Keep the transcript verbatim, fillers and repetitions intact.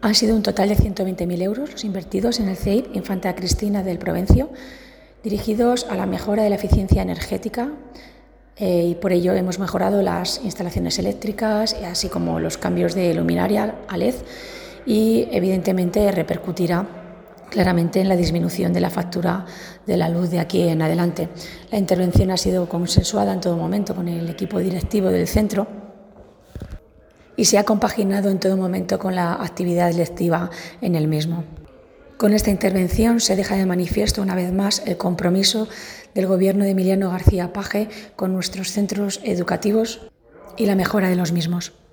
Han sido un total de ciento veinte mil euros los invertidos en el C E I P Infanta Cristina del Provencio, dirigidos a la mejora de la eficiencia energética, eh, y por ello hemos mejorado las instalaciones eléctricas, así como los cambios de luminaria a L E D, y evidentemente repercutirá claramente en la disminución de la factura de la luz de aquí en adelante. La intervención ha sido consensuada en todo momento con el equipo directivo del centro y se ha compaginado en todo momento con la actividad lectiva en el mismo. Con esta intervención se deja de manifiesto una vez más el compromiso del Gobierno de Emiliano García Paje con nuestros centros educativos y la mejora de los mismos.